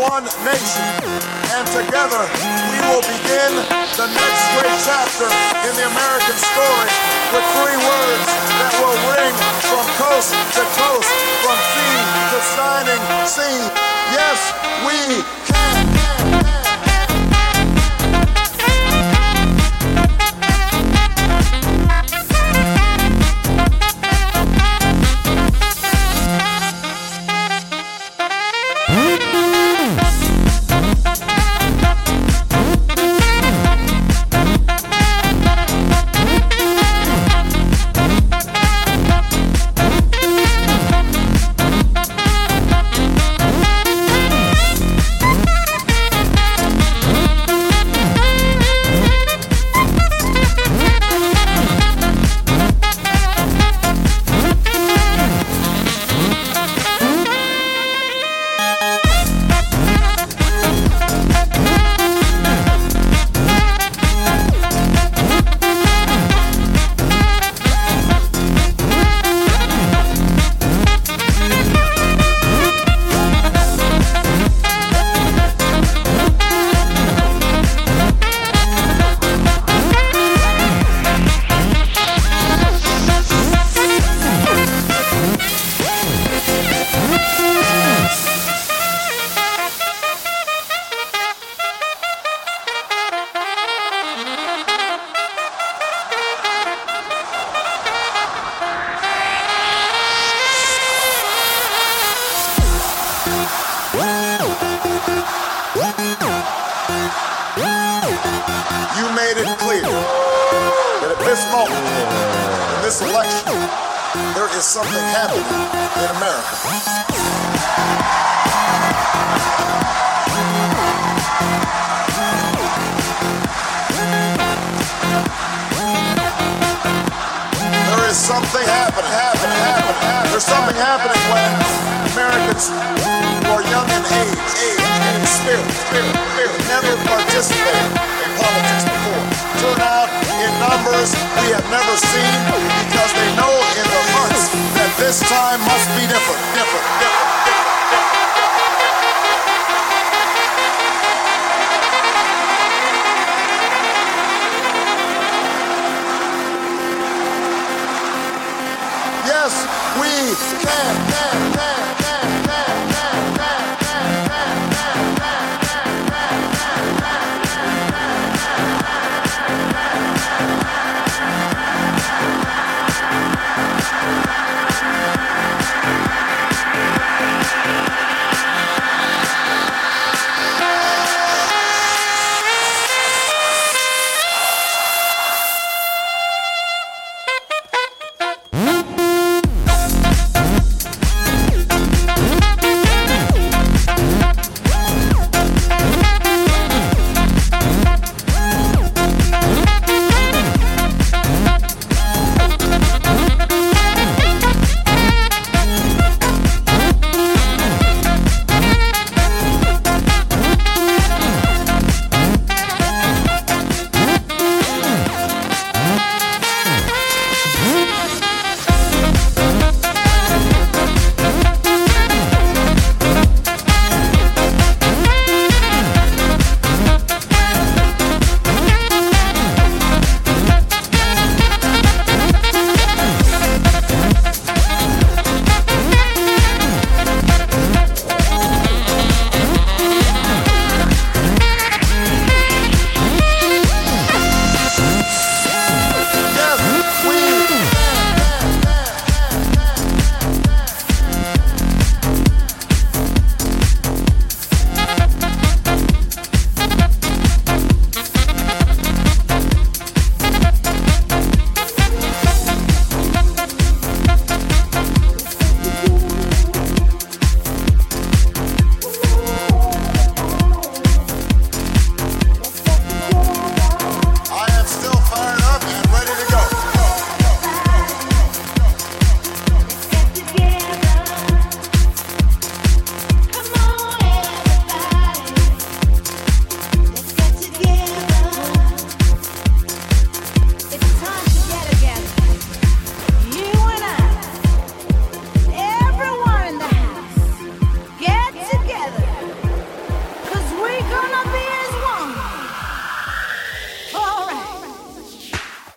one nation. And together we will begin the next great chapter in the American story with three words that will ring from coast to coast, from sea to shining sea. Yes, we can. You made it clear that at this moment, in this election, there is something happening in America. There is something happening. There's something happening when Americans who are young in age and in spirit, never participated in politics before, turn out in numbers we have never seen because they know in their hearts that this time must be different. Yes, we can.